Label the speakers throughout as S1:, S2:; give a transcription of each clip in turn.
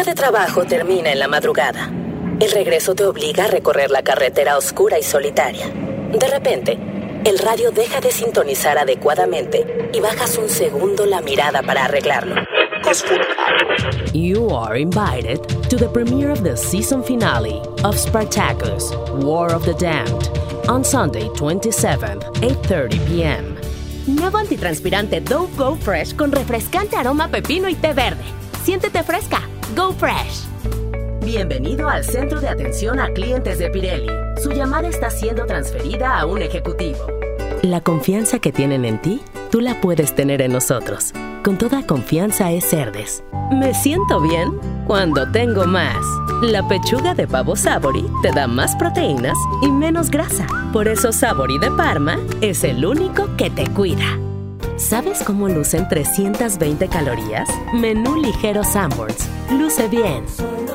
S1: día de trabajo termina en la madrugada. El regreso te obliga a recorrer la carretera oscura y solitaria. De repente, el radio deja de sintonizar adecuadamente y bajas un segundo la mirada para arreglarlo.
S2: You are invited to the premiere of the season finale of Spartacus, War of the Damned, on Sunday 27th, 8:30 p.m.
S3: Nuevo antitranspirante Dove Go Fresh con refrescante aroma pepino y té verde. Siéntete fresca. Go Fresh.
S2: Bienvenido al Centro de Atención a Clientes de Pirelli. Su llamada está siendo transferida a un ejecutivo. La confianza que tienen en ti, tú la puedes tener en nosotros. Con toda confianza es Cerdes. Me siento bien cuando tengo más. La pechuga de pavo Savory te da más proteínas y menos grasa. Por eso Savory de Parma es el único que te cuida. ¿Sabes cómo lucen 320 calorías? Menú ligero Sanborns. Luce bien.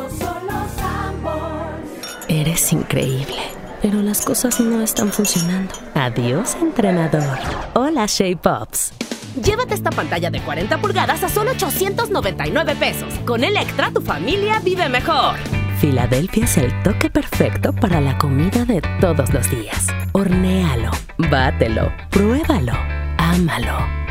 S2: Eres increíble, pero las cosas no están funcionando. Adiós, entrenador. Hola, Shape Ups.
S3: Llévate esta pantalla de 40 pulgadas a solo $899 pesos. Con Electra, tu familia vive mejor.
S2: Filadelfia es el toque perfecto para la comida de todos los días. Hornéalo, bátelo, pruébalo, ámalo.